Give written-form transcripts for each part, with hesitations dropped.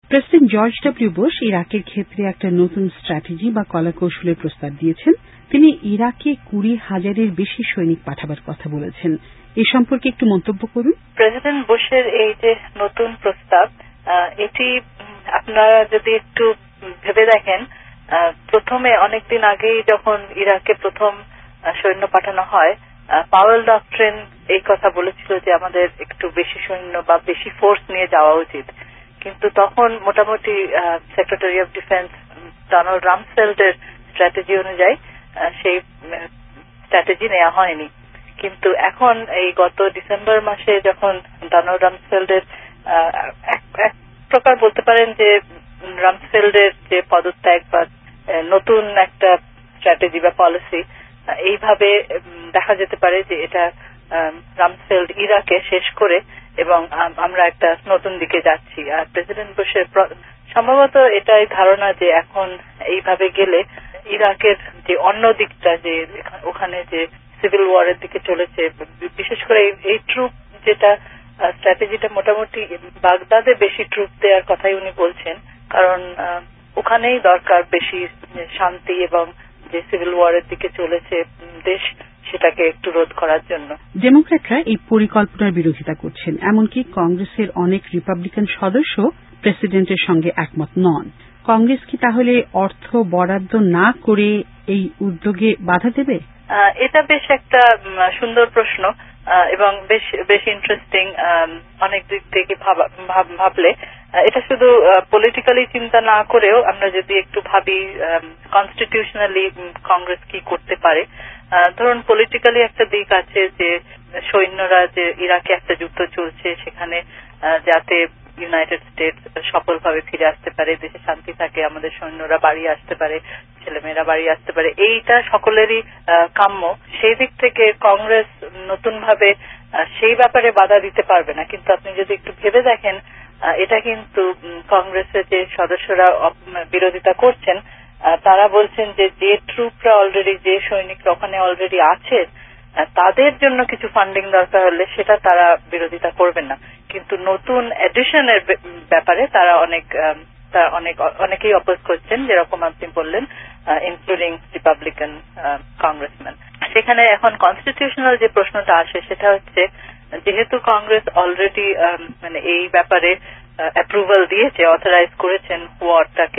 President George W Bush ইরাকের ক্ষেত্রে একটা নতুন স্ট্র্যাটেজি বা কলাকৌশলের প্রস্তাব দিয়েছেন। তিনি ইরাকে 20,000-এর বেশি সৈনিক পাঠাবার কথা বলেছেন। এ সম্পর্কে একটু মন্তব্য করুন। প্রেসিডেন্ট বুশের এই যে নতুন প্রস্তাব, এটি আপনারা যদি একটু ভেবে দেখেন, প্রথমে অনেকদিন আগেই যখন ইরাকে প্রথম সৈন্য পাঠানো হয়, পাওয়েল ডক্ট্রিন এই কথা বলেছিল যে আমাদের একটু বেশি সৈন্য বা বেশি ফোর্স নিয়ে যাওয়া উচিত। কিন্তু তখন মোটামুটি সেক্রেটারি অফ ডিফেন্স ডোনাল্ড রামসফেল্ডের স্ট্র্যাটেজি অনুযায়ী সেই স্ট্র্যাটেজি নেওয়া হয়নি। কিন্তু এখন এই গত ডিসেম্বর মাসে যখন ডোনাল্ড রামসফেল্ডের এক প্রকার বলতে পারেন যে রামসফেল্ডের যে পদত্যাগ বা নতুন একটা স্ট্র্যাটেজি বা পলিসি, এইভাবে দেখা যেতে পারে যে এটা রামসফেল্ড ইরাকে শেষ করে এবং আমরা একটা নতুন দিকে যাচ্ছি। আর প্রেসিডেন্ট বুশের সম্ভবত এটাই ধারণা যে এখন এইভাবে গেলে ইরাকের যে অন্য দিকটা, যে ওখানে যে সিভিল ওয়ারের দিকে চলেছে, বিশেষ করে এই ট্রুপ যেটা স্ট্র্যাটেজিটা মোটামুটি বাগদাদে বেশি ট্রুপ দেওয়ার কথাই উনি বলছেন, কারণ ওখানেই দরকার বেশি শান্তি এবং যে সিভিল ওয়ারের দিকে চলেছে দেশ, সেটাকে একটু রোধ করার জন্য। ডেমোক্র্যাটরা এই পরিকল্পনার বিরোধিতা করছেন, এমনকি কংগ্রেসের অনেক রিপাবলিকান সদস্য প্রেসিডেন্টের সঙ্গে একমত নন। কংগ্রেস কি তাহলে অর্থ বরাদ্দ না করে এই উদ্যোগে বাধা দেবে? এটা বেশ একটা সুন্দর প্রশ্ন এবং বেশ ইন্টারেস্টিং। অনেক দিক থেকে ভাবলে এটা শুধু পলিটিক্যালি চিন্তা না করেও আমরা যদি একটু ভাবি কনস্টিটিউশনালি কংগ্রেস কি করতে পারে। ধরুন, পলিটিক্যালি একটা দিক আছে যে সৈন্যরা যে ইরাকে একটা যুদ্ধ চলছে, সেখানে যাতে ইউনাইটেড স্টেটস সফলভাবে ফিরে আসতে পারে, দেশে শান্তি থাকে, আমাদের সৈন্যরা বাড়ি আসতে পারে, ছেলেমেয়েরা বাড়ি আসতে পারে, এইটা সকলেরই কাম্য। সেই দিক থেকে কংগ্রেস নতুনভাবে সেই ব্যাপারে বাধা দিতে পারবে না। কিন্তু আপনি যদি একটু ভেবে দেখেন, এটা কিন্তু কংগ্রেসের যে সদস্যরা বিরোধিতা করছেন, তারা বলছেন যে ট্রুপরা অলরেডি, যে সৈনিকরা ওখানে অলরেডি আছেন, তাদের জন্য কিছু ফান্ডিং দরকার হলে সেটা তারা বিরোধিতা করবেন না। কিন্তু নতুন এডিশনের ব্যাপারে তারা অনেকেই অপোজ করছেন, যেরকম আপনি বললেন, ইনক্লুডিং রিপাবলিকান কংগ্রেসম্যান। সেখানে এখন কনস্টিটিউশনাল যে প্রশ্নটা আসে সেটা হচ্ছে, যেহেতু কংগ্রেস অলরেডি মানে এই ব্যাপারে অ্যাপ্রুভাল দিয়েছে, অথরাইজ করেছেন ওয়ারটাকে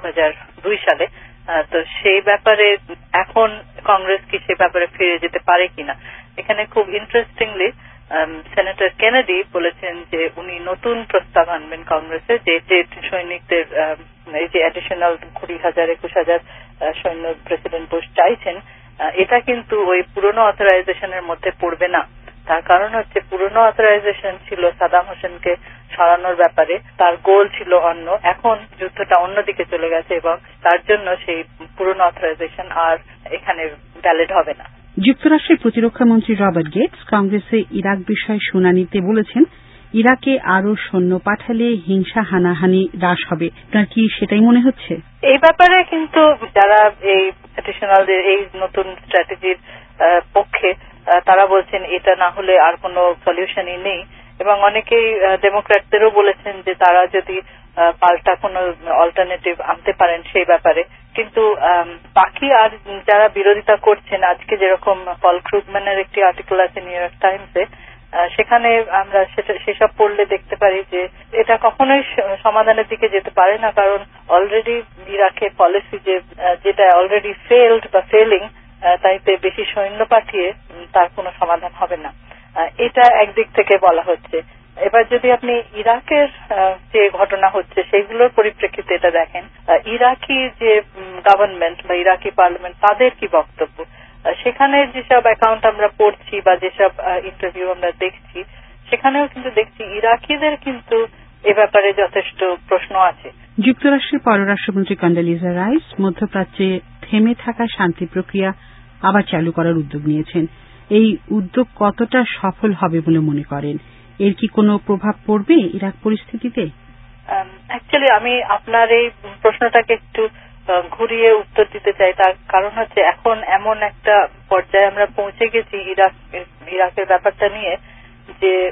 2002 সালে, তো সেই ব্যাপারে এখন কংগ্রেস কি সে ব্যাপারে ফিরে যেতে পারে কিনা। এখানে খুব ইন্টারেস্টিংলি সেনেটর কেনেডি বলেছেন যে উনি নতুন প্রস্তাব আনবেন কংগ্রেসে, যে সৈনিকদের এই যে অ্যাডিশনাল 20,000-21,000 সৈন্য প্রেসিডেন্ট বুশ চাইছেন, এটা কিন্তু ওই পুরনো অথরাইজেশনের মধ্যে পড়বে না। তার কারণ হচ্ছে, পুরনো অথরাইজেশন ছিল সাদাম হোসেনকে সরানোর ব্যাপারে, তার গোল ছিল অন্য। এখন যুদ্ধটা অন্যদিকে চলে গেছে এবং তার জন্য সেই পুরনো অথরাইজেশন আর এখানে ভ্যালিড হবে না। যুক্তরাষ্ট্রের প্রতিরক্ষা মন্ত্রী রবার্ট গেটস কংগ্রেসে ইরাক বিষয়ে শুনানিতে বলেছেন, ইরাকে আরো সৈন্য পাঠালে হিংসা হানাহানি হ্রাস হবে। তার কি সেটাই মনে হচ্ছে? এই ব্যাপারে কিন্তু যারা এই অ্যাডিশনাল এই নতুন স্ট্র্যাটেজির পক্ষে, তারা বলছেন এটা না হলে আর কোনো সলিউশনই নেই। এবং অনেকেই ডেমোক্র্যাটদেরও বলেছেন যে তারা যদি পাল্টা কোনো অল্টারনেটিভ আনতে পারেন সেই ব্যাপারে। কিন্তু বাকি আর যারা বিরোধিতা করছেন, আজকে যেরকম পল ক্রুগম্যানের একটি আর্টিকেল আছে নিউ ইয়র্ক টাইমসে, সেখানে আমরা সেসব পড়লে দেখতে পারি যে এটা কখনোই সমাধানের দিকে যেতে পারে না, কারণ অলরেডি ইরাকের পলিসি যেটা অলরেডি ফেলড বা ফেলিং, তাইতে বেশি সৈন্য পাঠিয়ে তার কোনো সমাধান হবে না। এটা একদিক থেকে বলা হচ্ছে। এবার যদি আপনি ইরাকের যে ঘটনা হচ্ছে সেগুলোর পরিপ্রেক্ষিতে এটা দেখেন, ইরাকি যে গভর্নমেন্ট বা ইরাকি পার্লামেন্ট, তাদের কি বক্তব্য, সেখানে যেসব অ্যাকাউন্ট আমরা পড়ছি বা যেসব ইন্টারভিউ আমরা দেখছি, সেখানেও কিন্তু দেখছি ইরাকিদের কিন্তু এ ব্যাপারে যথেষ্ট প্রশ্ন আছে। যুক্তরাষ্ট্রের পররাষ্ট্রমন্ত্রী কন্ডোলিজা রাইস মধ্যপ্রাচ্যে থেমে থাকা শান্তি প্রক্রিয়া আবার চালু করার উদ্যোগ নিয়েছেন। এই উদ্যোগ কতটা সফল হবে বলে মনে করেন? এর কি কোনো প্রভাব পড়বে ইরাক পরিস্থিতিতে? অ্যাকচুয়ালি আমি আপনার এই প্রশ্নটাকে একটু ঘুরিয়ে উত্তর দিতে চাই। তার কারণ হচ্ছে, এখন এমন একটা পর্যায়ে আমরা পৌঁছে গেছি ইরাকের ব্যাপারটা নিয়ে, যে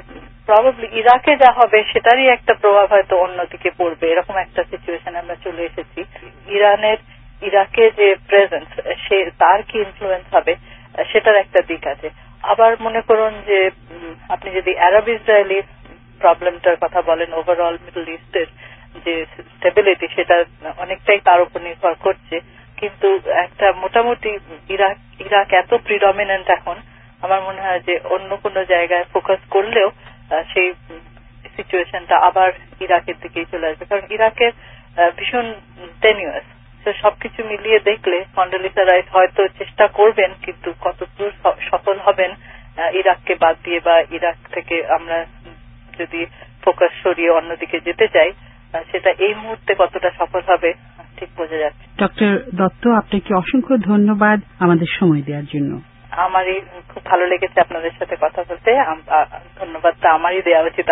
প্রবাবলি ইরাকে যা হবে সেটারই একটা প্রভাব হয়তো অন্যদিকে পড়বে, এরকম একটা সিচুয়েশন আমরা চলে এসেছি। ইরাকে যে প্রেজেন্স সে তার কি ইনফ্লুয়েন্স হবে সেটার একটা দিক আছে। আবার মনে করুন যে আপনি যদি আরব ইসরায়েলি প্রবলেমটার কথা বলেন, ওভারঅল মিডল ইস্টের যে স্টেবিলিটি সেটা অনেকটাই তার উপর নির্ভর করছে। কিন্তু একটা মোটামুটি ইরাক এত প্রিডমিনেন্ট এখন, আমার মনে হয় যে অন্য কোনো জায়গায় ফোকাস করলেও সেই সিচুয়েশনটা আবার ইরাকের দিকেই চলে আসবে, কারণ ইরাকের ভীষণ টেনিউয়াস। তো সবকিছু মিলিয়ে দেখলে কন্ডোলিসা রাইস হয়তো চেষ্টা করবেন, কিন্তু কতদূর সফল হবেন ইরাককে বাদ দিয়ে, বা ইরাক থেকে আমরা যদি ফোকাস সরিয়ে অন্যদিকে যেতে চাই সেটা এই মুহূর্তে কতটা সফল হবে ঠিক বোঝা যাচ্ছে। ডক্টর দত্ত, আপনাকে অসংখ্য ধন্যবাদ আমাদের সময় দেওয়ার জন্য। আমারই খুব ভালো লেগেছে আপনাদের সাথে কথা বলতে। ধন্যবাদটা আমারই দেওয়া উচিত